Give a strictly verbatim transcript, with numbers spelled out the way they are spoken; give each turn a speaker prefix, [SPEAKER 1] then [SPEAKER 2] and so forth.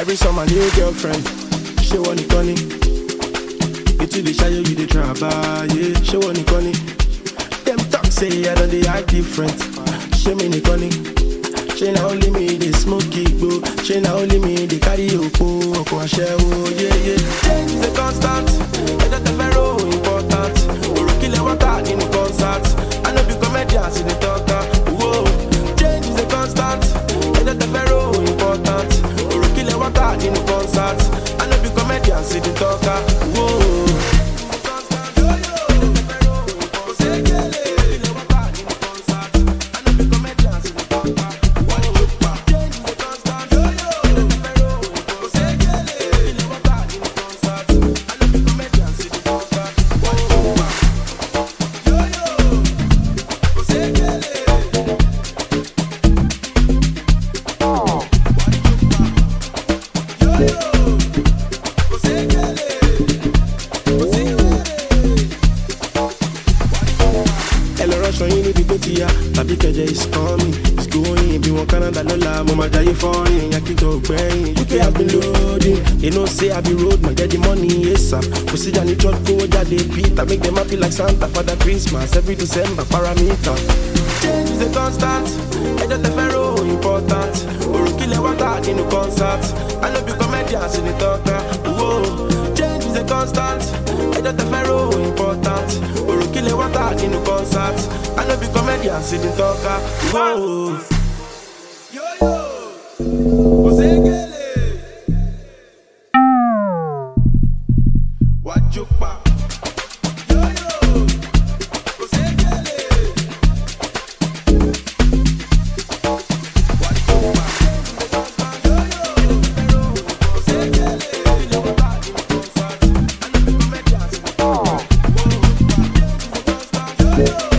[SPEAKER 1] Every summer new girlfriend, she want it funny. It's the shy you the travel, yeah. She want it funny. Them talk say I don't they act different. She mean it funny. She not only me the smoky boo. She not only me the carry oko oko ashewo, yeah yeah. Change is a constant. I just a pharaoh important. Oro kill a water in the concert. I know be comedians in the talker. Whoa. Change is a constant. I just a pharaoh important. Oro kill a water in the concert. I know be comedians in the talker. Whoa. Tabi keje is coming, it's going. Be one Canada lola, mama jaye foreign. Yaki to brain, U K have been loading. They know say I be road, man get the money, yes sir. Procedure ni church go jade Peter, make them happy like Santa for the Christmas every December parameter. Change is a constant, I just a pharaoh important. Oro kill a water in the concert. I know be comedians in the talker. Whoa, change is a constant, I just a pharaoh important. Oro kill a water in the concert. I know be comedians in the talker. Whoa. Yo yo. Osegele. Wajupa. Yo yo. Osegele. Wajupa. Yo yo. Osegele. I know be comedians in the talker. Whoa. Yo yo.